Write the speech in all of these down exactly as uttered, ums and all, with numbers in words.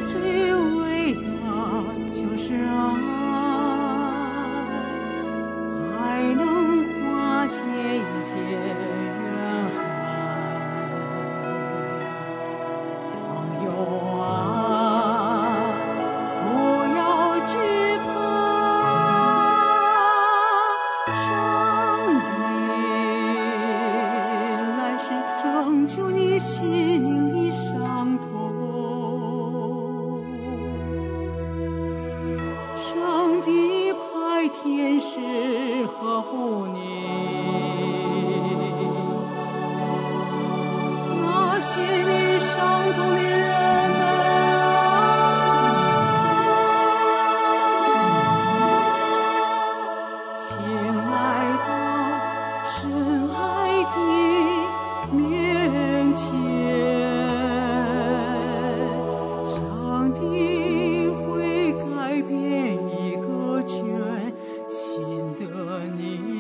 最伟大就是爱，爱能化解一切怨恨。朋友啊，不要惧怕，上帝来世拯救你心灵的伤痛。上帝派天使呵护你，那心里伤痛的人们啊，请来到深爱的面前。上帝会改变一个全新的你。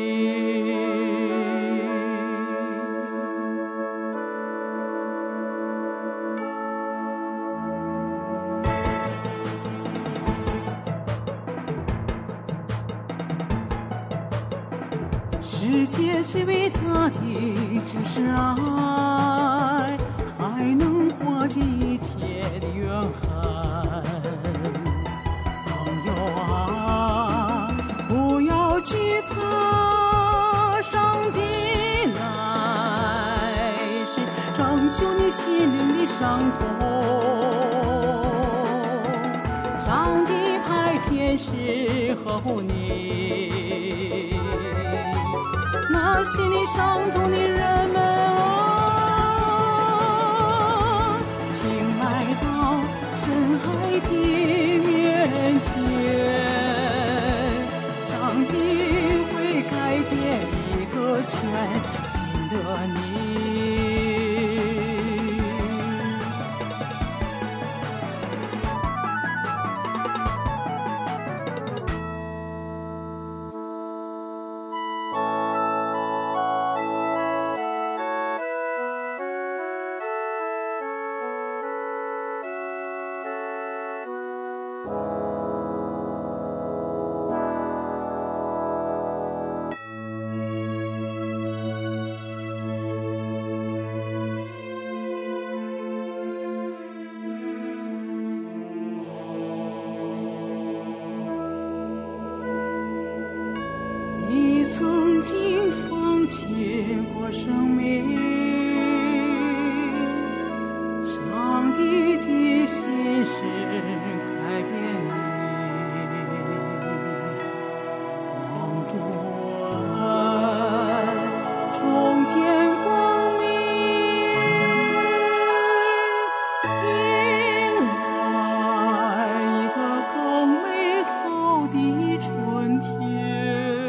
世界最伟大的就是爱，爱能化解一切的怨恨。朋友啊，不要惧怕，上帝来是拯救你心灵的伤痛。上帝派天使呵护你，那心里伤痛的人们啊，请来到深爱的面前。上帝会改变一个全新的你。你曾经放弃过生命，上帝的心事改变你，帮助我重见光明，迎来一个更美好的春天。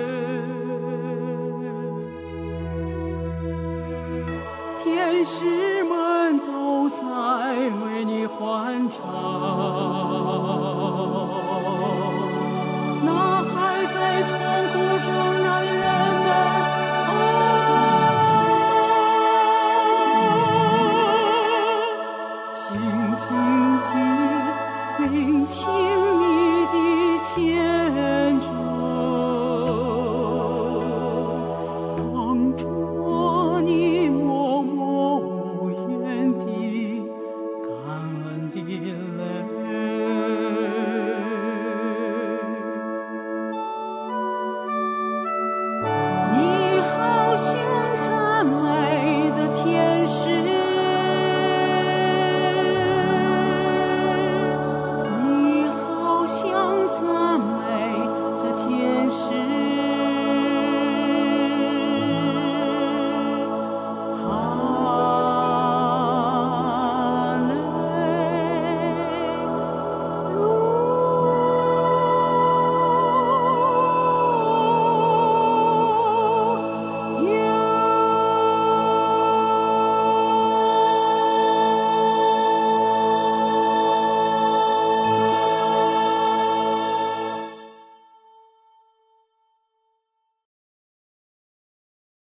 天使们都在为你欢唱，那还在痛苦挣扎的人们啊，静静地聆听你的见证。